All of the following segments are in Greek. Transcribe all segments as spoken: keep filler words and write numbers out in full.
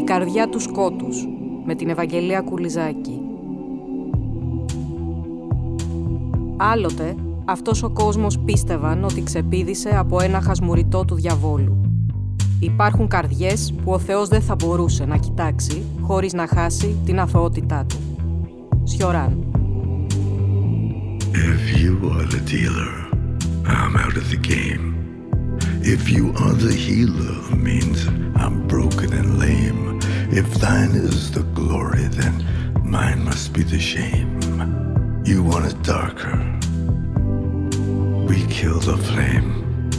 καρδιά του σκότους, με την Ευαγγελία Κουλιζάκη. Άλλοτε, αυτός ο κόσμος πίστευαν ότι ξεπήδησε από ένα χασμουριτό του διαβόλου. Υπάρχουν καρδιές που ο Θεός δεν θα μπορούσε να κοιτάξει χωρίς να χάσει την αθωότητά του. Σιωράν. If you are the dealer, I'm out of the game. If you are the healer, means I'm broken and lame. If thine is the glory, then mine must be the shame. You want it darker, we kill the flame.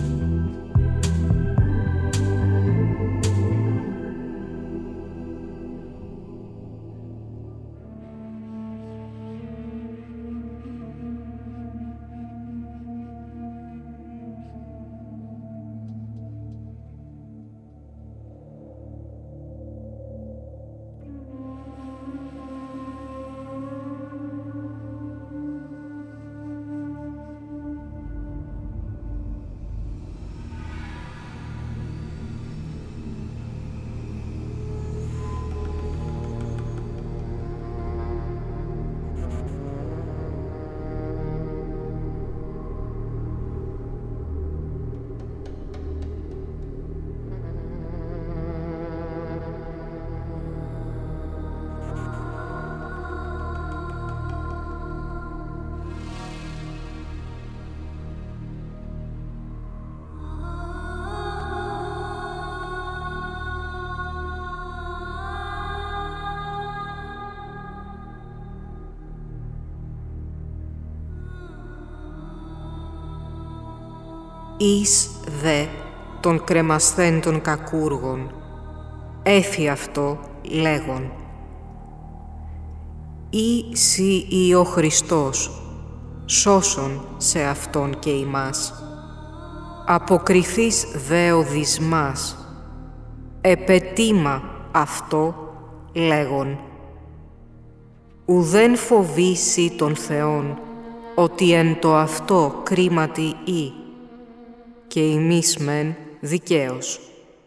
Εις δε των κρεμασθέν των κακούργων, έφη αυτό λέγον. Ή σοι ή ο Χριστός, σώσον σε Αυτόν και ημάς. Αποκριθείς δε ο δυσμάς, επετήμα αυτό λέγον. Ουδέν φοβήσει τον Θεόν, ότι εν το αυτό κρίματι ή, και ημείς μεν δικαίως.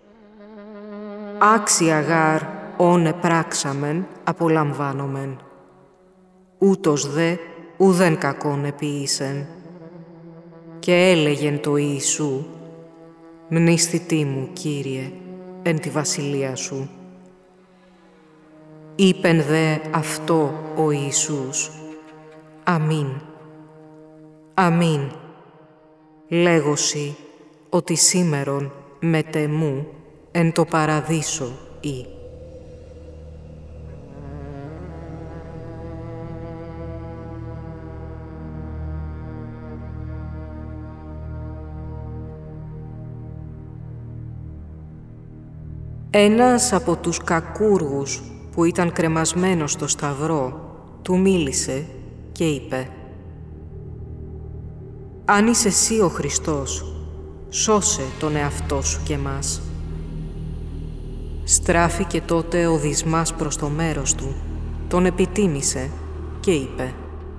Άξια γάρ όν επράξαμεν απολαμβάνομεν. Ούτως δε ουδέν κακόν επίησεν. Και έλεγεν το Ιησού, μνήσθητή μου, Κύριε, εν τη βασιλεία σου. Είπεν δε αυτό ο Ιησούς, αμήν, αμήν, λέγωσι ότι σήμερον μετεμού εν το παραδείσο ή. Ένας από τους κακούργους που ήταν κρεμασμένος στο σταυρό του μίλησε και είπε «Αν είσαι εσύ ο Χριστός, σώσε τον εαυτό σου και μας». Στράφηκε τότε ο Δυσμάς προς το μέρος του, τον επιτίμησε και είπε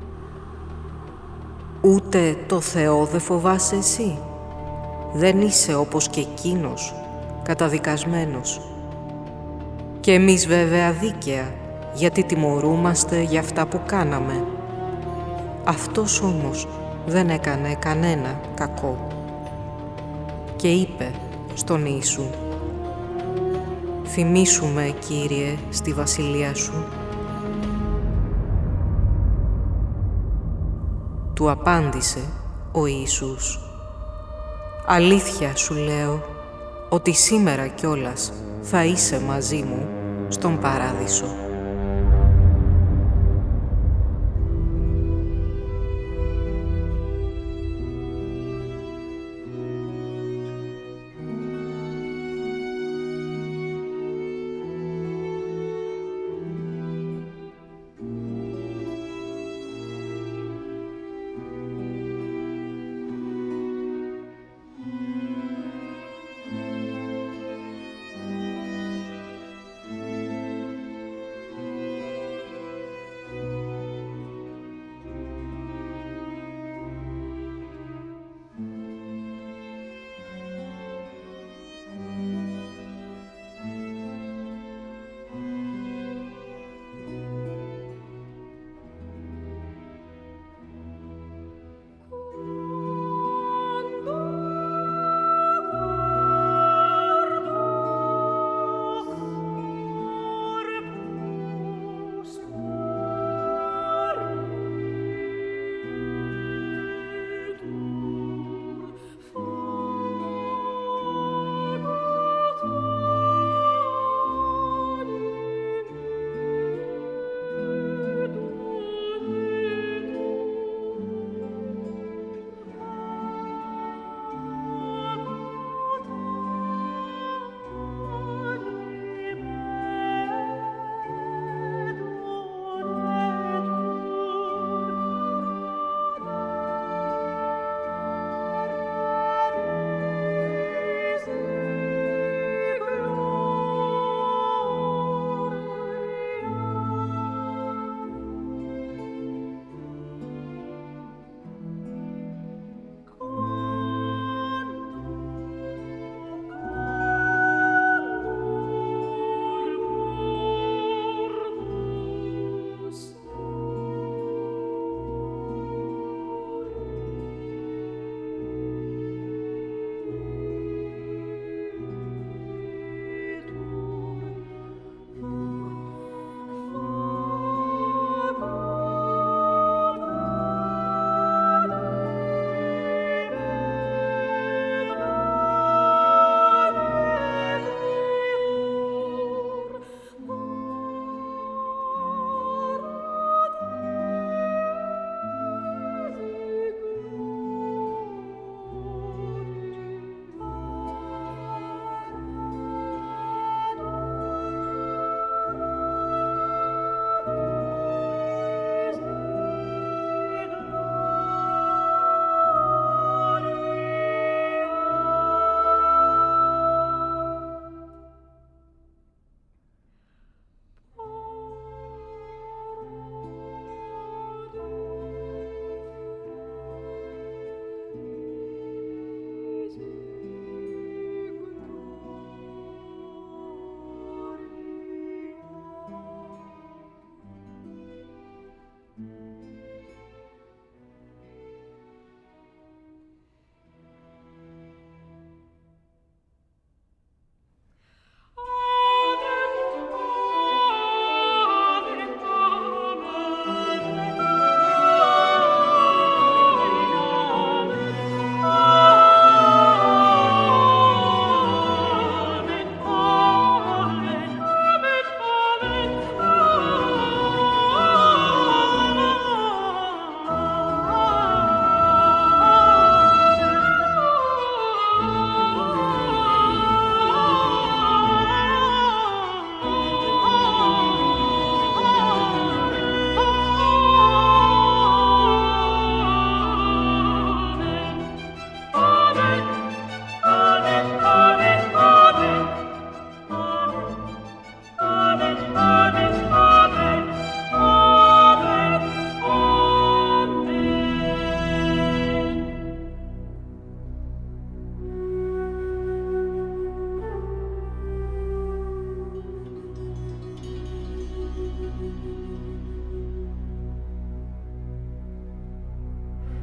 «Ούτε το Θεό δε φοβάσαι εσύ, δεν είσαι όπως και εκείνος, καταδικασμένος. Και εμείς βέβαια δίκαια, γιατί τιμωρούμαστε για αυτά που κάναμε. Αυτός όμως δεν έκανε κανένα κακό». Και είπε στον Ιησού «Θυμήσου με, Κύριε, στη βασιλεία σου». Του απάντησε ο Ιησούς «Αλήθεια σου λέω, ότι σήμερα κιόλας θα είσαι μαζί μου στον Παράδεισο».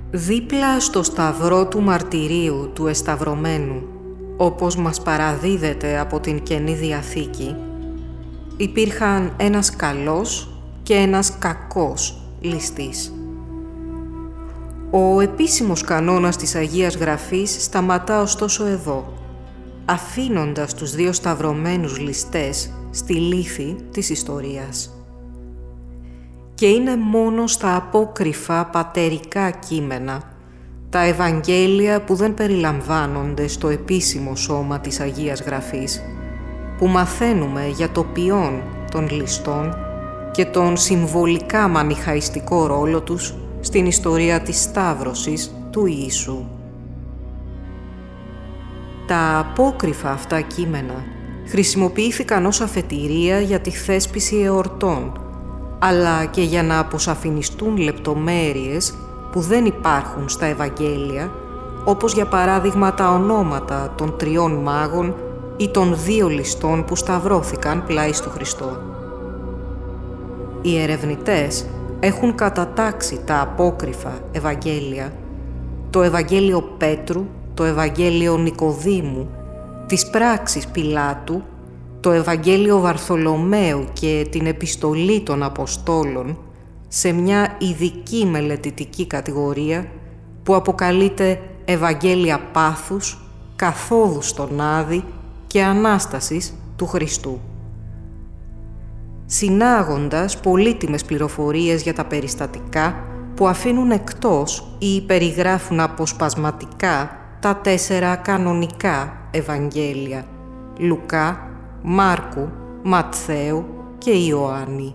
Δίπλα στο σταυρό του μαρτυρίου του εσταυρωμένου, όπως μας παραδίδεται από την Καινή Διαθήκη, υπήρχαν ένας καλός και ένας κακός ληστής. Ο επίσημος κανόνας της Αγίας Γραφής σταματά ωστόσο εδώ, αφήνοντας τους δύο σταυρωμένους ληστές στη λύθη της ιστορίας. Και είναι μόνο στα απόκρυφα πατερικά κείμενα, τα Ευαγγέλια που δεν περιλαμβάνονται στο επίσημο σώμα της Αγίας Γραφής, που μαθαίνουμε για το ποιόν των ληστών και τον συμβολικά μανιχαϊστικό ρόλο τους στην ιστορία της Σταύρωσης του Ιησού. Τα απόκρυφα αυτά κείμενα χρησιμοποιήθηκαν ως αφετηρία για τη θέσπιση εορτών, αλλά και για να αποσαφινιστούν λεπτομέρειες που δεν υπάρχουν στα Ευαγγέλια, όπως για παράδειγμα τα ονόματα των τριών μάγων ή των δύο ληστών που σταυρώθηκαν πλάι του Χριστό. Οι ερευνητές έχουν κατατάξει τα απόκρυφα Ευαγγέλια, το Ευαγγέλιο Πέτρου, το Ευαγγέλιο Νικοδήμου, τις πράξεις Πιλάτου, το Ευαγγέλιο Βαρθολομαίου και την Επιστολή των Αποστόλων σε μια ειδική μελετητική κατηγορία που αποκαλείται Ευαγγέλια Πάθους, Καθόδου στον Άδη και Ανάστασης του Χριστού. Συνάγοντας πολύτιμες πληροφορίες για τα περιστατικά που αφήνουν εκτός ή περιγράφουν αποσπασματικά τα τέσσερα κανονικά Ευαγγέλια Λουκά, Μάρκου, Ματθαίου και Ιωάννη.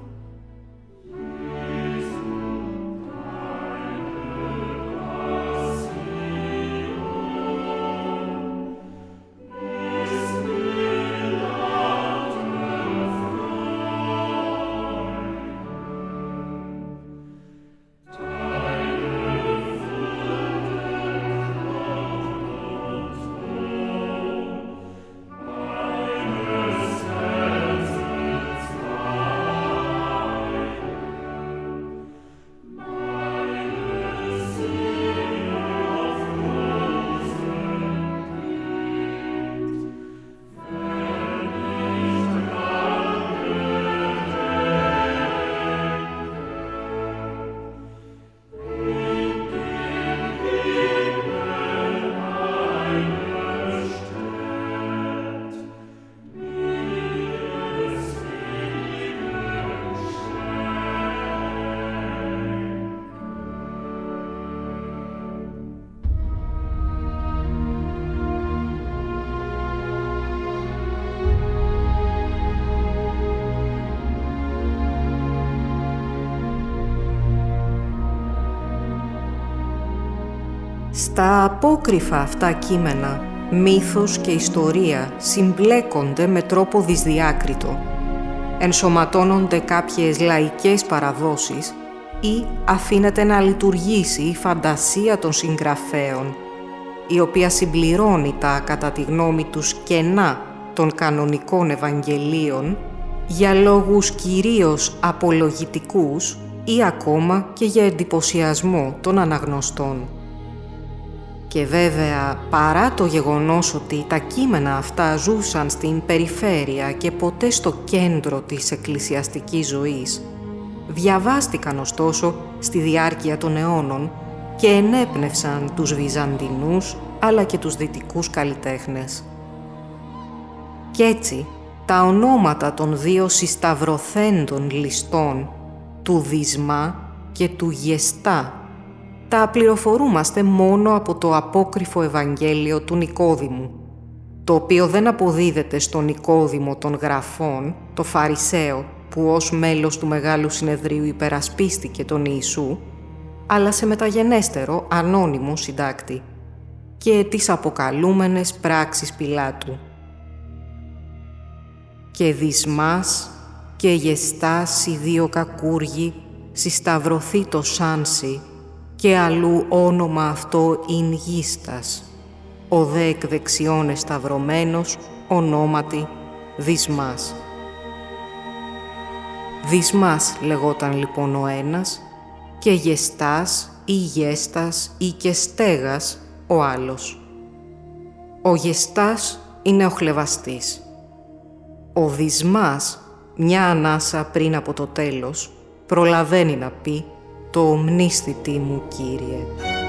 Στα απόκρυφα αυτά κείμενα, μύθος και ιστορία συμπλέκονται με τρόπο δυσδιάκριτο. Ενσωματώνονται κάποιες λαϊκές παραδόσεις ή αφήνεται να λειτουργήσει η φαντασία των συγγραφέων, η οποία συμπληρώνει τα, κατά τη γνώμη τους, κενά των κανονικών Ευαγγελίων για λόγους κυρίως απολογητικούς ή ακόμα και για εντυπωσιασμό των αναγνωστών. Και βέβαια, παρά το γεγονός ότι τα κείμενα αυτά ζούσαν στην περιφέρεια και ποτέ στο κέντρο της εκκλησιαστικής ζωής, διαβάστηκαν ωστόσο στη διάρκεια των αιώνων και ενέπνευσαν τους Βυζαντινούς αλλά και τους δυτικούς καλλιτέχνες. Κι έτσι, τα ονόματα των δύο συσταυρωθέντων ληστών, του Δισμά και του Γεστά, τα πληροφορούμαστε μόνο από το απόκρυφο Ευαγγέλιο του Νικόδημου, το οποίο δεν αποδίδεται στον Νικόδημο των Γραφών, το Φαρισαίο, που ως μέλος του Μεγάλου Συνεδρίου υπερασπίστηκε τον Ιησού, αλλά σε μεταγενέστερο ανώνυμο συντάκτη, και τις αποκαλούμενες πράξεις Πιλάτου. Και Δισμάς και Γεστάς οι δύο κακούργοι συσταυρωθεί το Σάνσι, και αλλού όνομα αυτό ειν Γίστας, ο δε εκ δεξιών εσταυρωμένος ονόματι Δισμάς. Δισμάς λεγόταν λοιπόν ο ένας και Γεστάς ή γέστας ή και στέγας ο άλλος. Ο γεστάς είναι ο χλευαστής. Ο δυσμάς, μια ανάσα πριν από το τέλος, προλαβαίνει να πει «Το ομνίσθητη μου, Κύριε».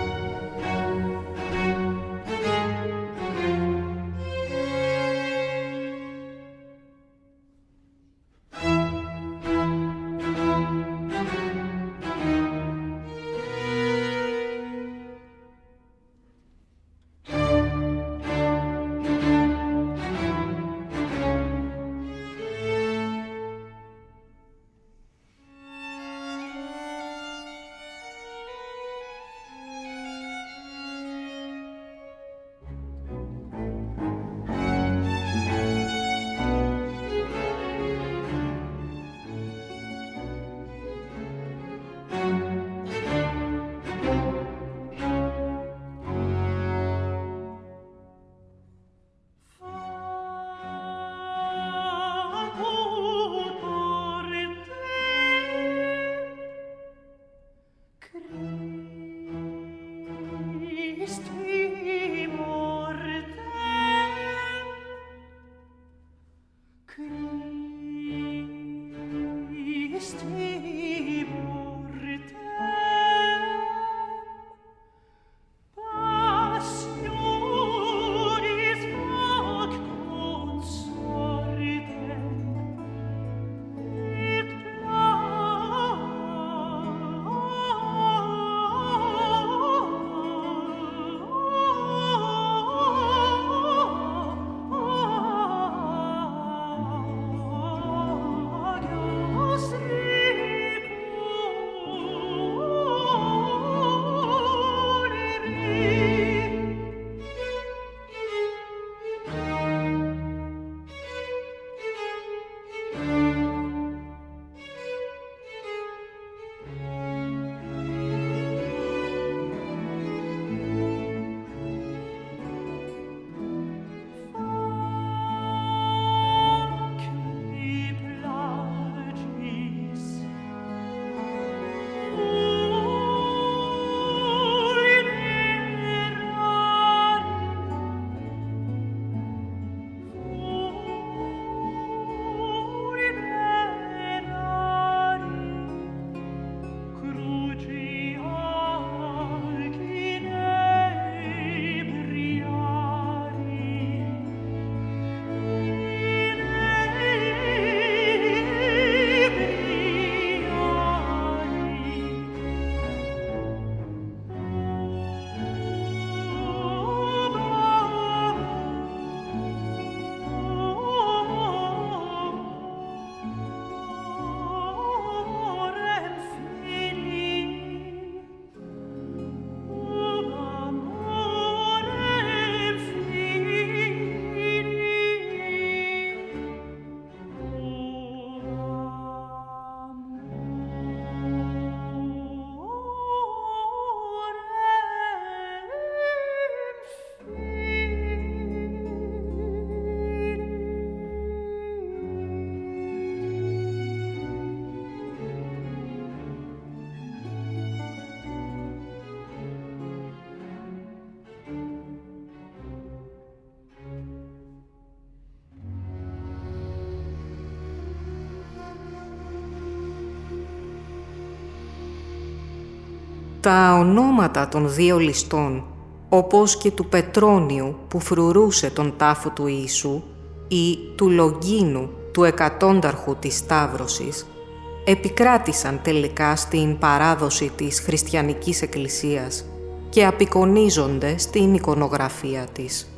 Τα ονόματα των δύο ληστών, όπως και του Πετρώνιου που φρουρούσε τον τάφο του Ιησού ή του Λογκίνου, του εκατόνταρχου της Σταύρωσης, επικράτησαν τελικά στην παράδοση της χριστιανικής εκκλησίας και απεικονίζονται στην εικονογραφία της.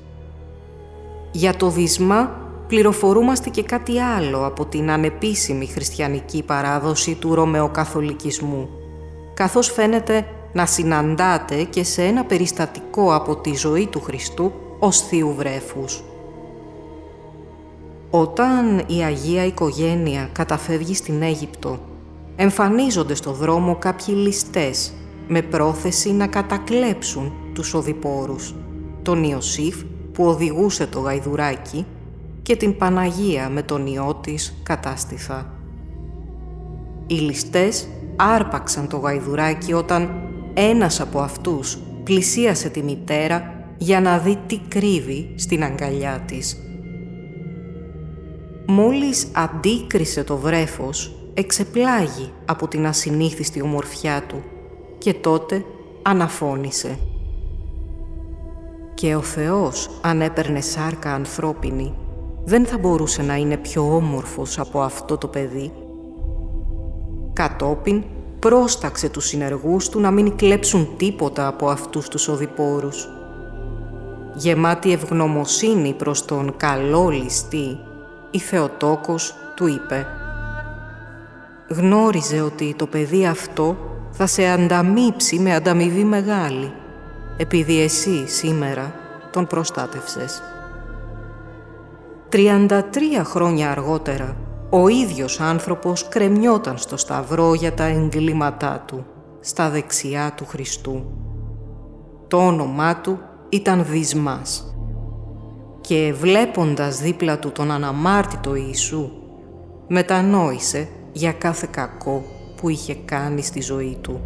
Για το δυσμά πληροφορούμαστε και κάτι άλλο από την ανεπίσημη χριστιανική παράδοση του Ρωμαιοκαθολικισμού, καθώς φαίνεται να συναντάται και σε ένα περιστατικό από τη ζωή του Χριστού ως θείου βρέφους. Όταν η Αγία Οικογένεια καταφεύγει στην Αίγυπτο, εμφανίζονται στο δρόμο κάποιοι ληστές με πρόθεση να κατακλέψουν τους οδηπόρους, τον Ιωσήφ που οδηγούσε το γαϊδουράκι και την Παναγία με τον ιό της κατάστηθα. Οι ληστές άρπαξαν το γαϊδουράκι όταν, ένας από αυτούς πλησίασε τη μητέρα για να δει τι κρύβει στην αγκαλιά της. Μόλις αντίκρισε το βρέφος, εξεπλάγει από την ασυνήθιστη ομορφιά του και τότε αναφώνησε. Και ο Θεός, αν έπαιρνε σάρκα ανθρώπινη, δεν θα μπορούσε να είναι πιο όμορφος από αυτό το παιδί. Κατόπιν πρόσταξε τους συνεργούς του να μην κλέψουν τίποτα από αυτούς τους οδηπόρους. Γεμάτη ευγνωμοσύνη προς τον καλό ληστή, η Θεοτόκος του είπε «Γνώριζε ότι το παιδί αυτό θα σε ανταμείψει με ανταμοιβή μεγάλη, επειδή εσύ σήμερα τον προστάτευσες». Τριάντα τρία χρόνια αργότερα, ο ίδιος άνθρωπος κρεμιόταν στο σταυρό για τα εγκλήματά του, στα δεξιά του Χριστού. Το όνομά του ήταν Δυσμάς. Και βλέποντας δίπλα του τον αναμάρτητο Ιησού, μετανόησε για κάθε κακό που είχε κάνει στη ζωή του.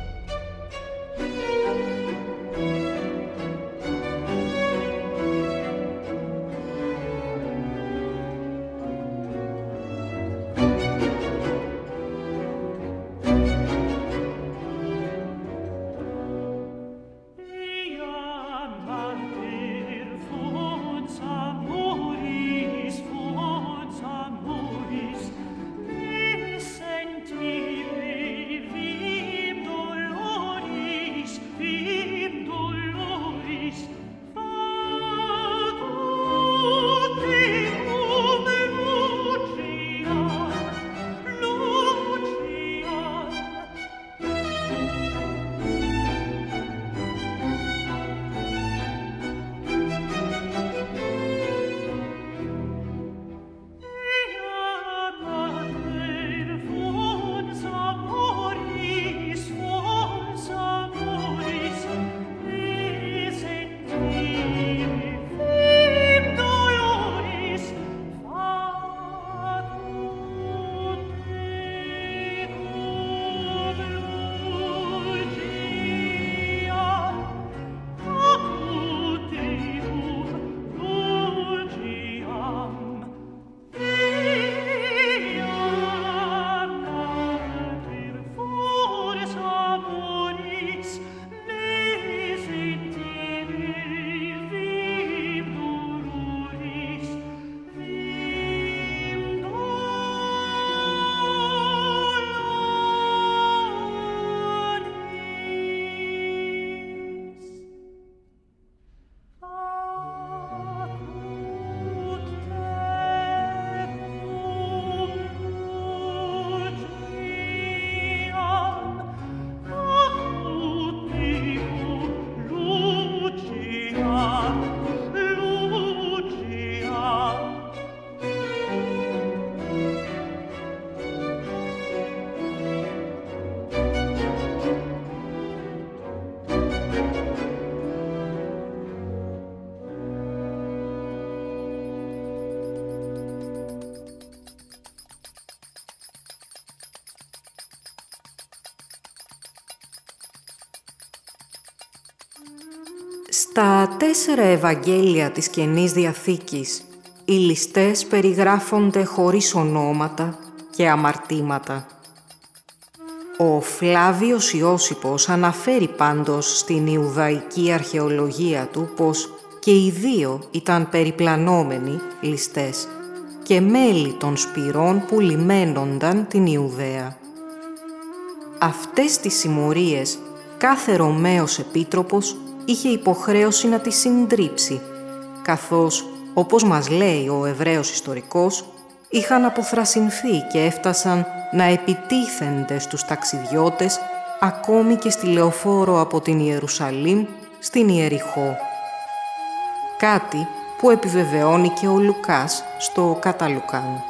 Στα τέσσερα Ευαγγέλια της Καινής Διαθήκης, οι ληστές περιγράφονται χωρίς ονόματα και αμαρτήματα. Ο Φλάβιος Ιώσιππος αναφέρει πάντως στην Ιουδαϊκή αρχαιολογία του πως και οι δύο ήταν περιπλανόμενοι ληστές και μέλη των σπυρών που λιμένονταν την Ιουδαία. Αυτές τις συμμορίες κάθε Ρωμαίος επίτροπος είχε υποχρέωση να τη συντρίψει, καθώς, όπως μας λέει ο Εβραίος ιστορικός, είχαν αποθρασινθεί και έφτασαν να επιτίθενται στους ταξιδιώτες ακόμη και στη λεωφόρο από την Ιερουσαλήμ στην Ιεριχώ. Κάτι που επιβεβαιώνει και ο Λουκάς στο κατά Λουκάν.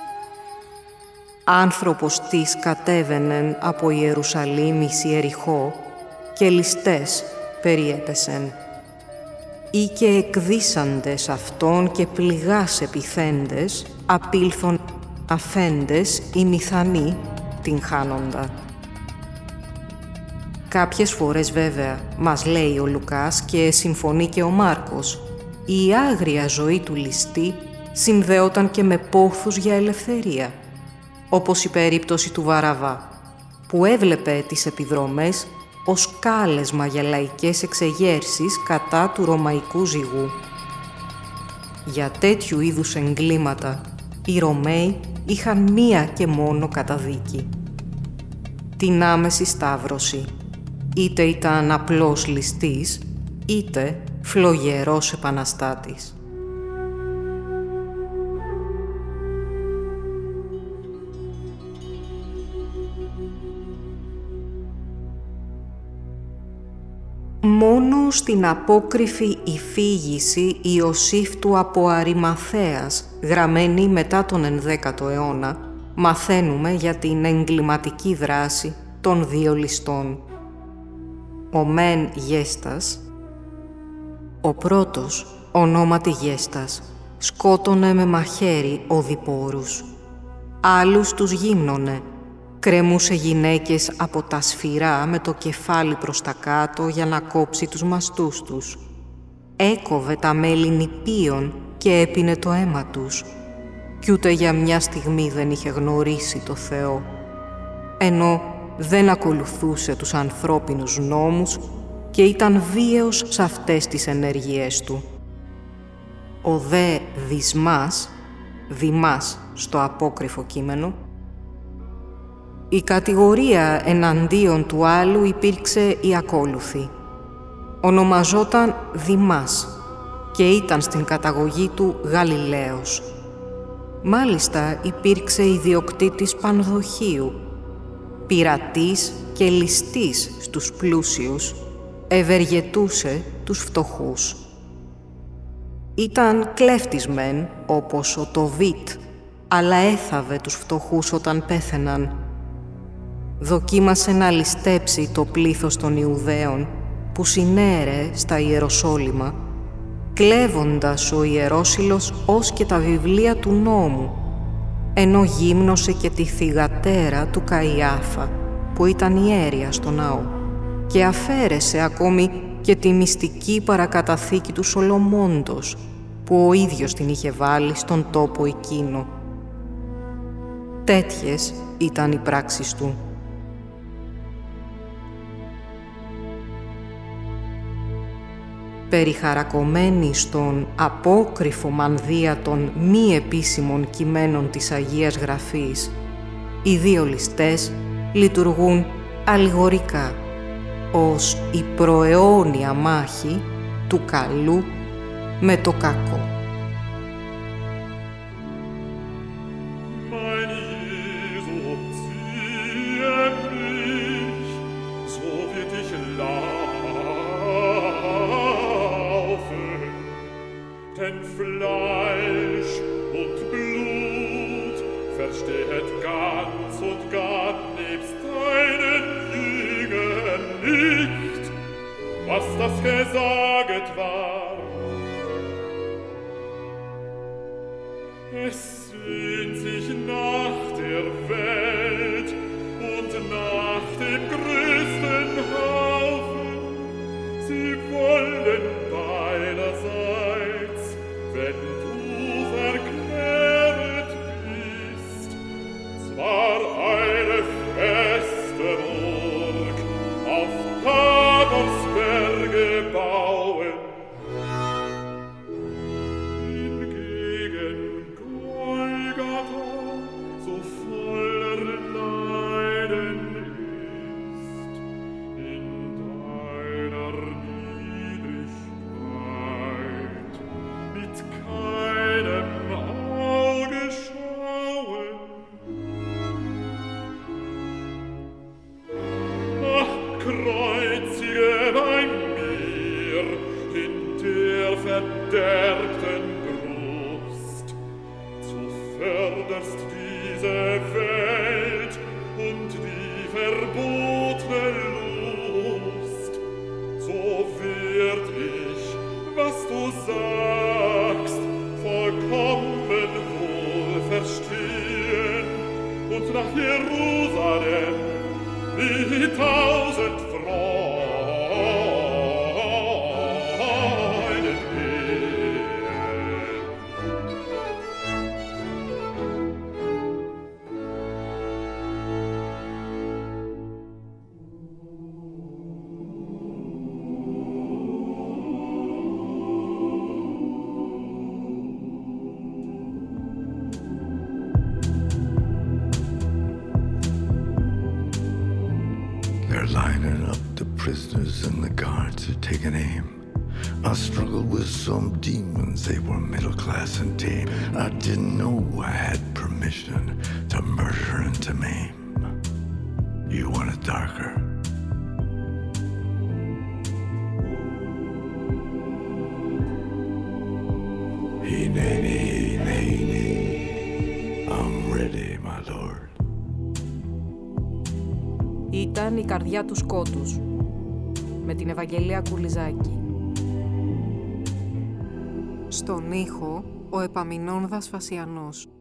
Άνθρωπος της κατέβαινεν από Ιερουσαλήμ εις Ιεριχώ και ληστές περιέπεσεν. Ή και εκδύσαντες αυτόν και πληγάς επιθέντες, απήλθον αφέντες ή μηθανοί την χάνοντα. Κάποιες φορές βέβαια, μας λέει ο Λουκάς και συμφωνεί και ο Μάρκος, η άγρια ζωή του ληστή συνδέονταν και με πόθους για ελευθερία, όπως η περίπτωση του Βαραβά, που έβλεπε τις επιδρομές ως κάλεσμα για λαϊκές εξεγέρσεις κατά του ρωμαϊκού ζυγού. Για τέτοιου είδους εγκλήματα, οι Ρωμαίοι είχαν μία και μόνο καταδίκη. Την άμεση σταύρωση, είτε ήταν απλός ληστής, είτε φλογερός επαναστάτης. Μόνο στην απόκριφη «Υφήγηση» Ιωσήφ του από Αριμαθέας, γραμμένη μετά τον ενδέκατο αιώνα, μαθαίνουμε για την εγκληματική δράση των δύο ληστών. Ο μεν Γέστας, ο πρώτος, ονόματι Γέστας, σκότωνε με μαχαίρι οδηπόρους. Άλλους τους γύμνωνε, κρεμούσε γυναίκες από τα σφυρά με το κεφάλι προς τα κάτω για να κόψει τους μαστούς τους. Έκοβε τα μέλη νηπίων και έπινε το αίμα τους. Κι ούτε για μια στιγμή δεν είχε γνωρίσει το Θεό. Ενώ δεν ακολουθούσε τους ανθρώπινους νόμους και ήταν βίαιος σε αυτές τις ενέργειές του. Ο δε Δυσμάς, Δημάς στο απόκριφο κείμενο, η κατηγορία εναντίον του άλλου υπήρξε η ακόλουθη. Ονομαζόταν Δημάς και ήταν στην καταγωγή του Γαλιλαίος. Μάλιστα υπήρξε ιδιοκτήτης πανδοχείου, πειρατής και ληστής στους πλούσιους, ευεργετούσε τους φτωχούς. Ήταν κλέφτης μεν, όπως ο Τοβίτ, αλλά έθαβε τους φτωχούς όταν πέθαιναν. Δοκίμασε να ληστέψει το πλήθος των Ιουδαίων που συνέρεε στα Ιεροσόλυμα, κλέβοντας ο Ιερόσυλος ως και τα βιβλία του νόμου, ενώ γύμνωσε και τη θυγατέρα του Καϊάφα, που ήταν ιέρια στο ναό, και αφαίρεσε ακόμη και τη μυστική παρακαταθήκη του Σολομώντος, που ο ίδιος την είχε βάλει στον τόπο εκείνο. Τέτοιες ήταν οι πράξεις του. Περιχαρακωμένοι στον απόκριφο μανδύα των μη επίσημων κειμένων της Αγίας Γραφής, οι δύο ληστές λειτουργούν αλληγορικά ως η προαιώνια μάχη του καλού με το κακό. Jerusalem, wie tausend Freunde prisoners and the guards had taken aim. I struggled with some demons, they were middle class and tame. I didn't know I had permission to murder and to maim. You want it darker? Hineni, hineni, I'm ready, my lord. Ήταν η καρδιά του σκότους, με την Ευαγγελία Κουλιζάκη. Στον ήχο, ο Επαμεινώνδας Φασιανός.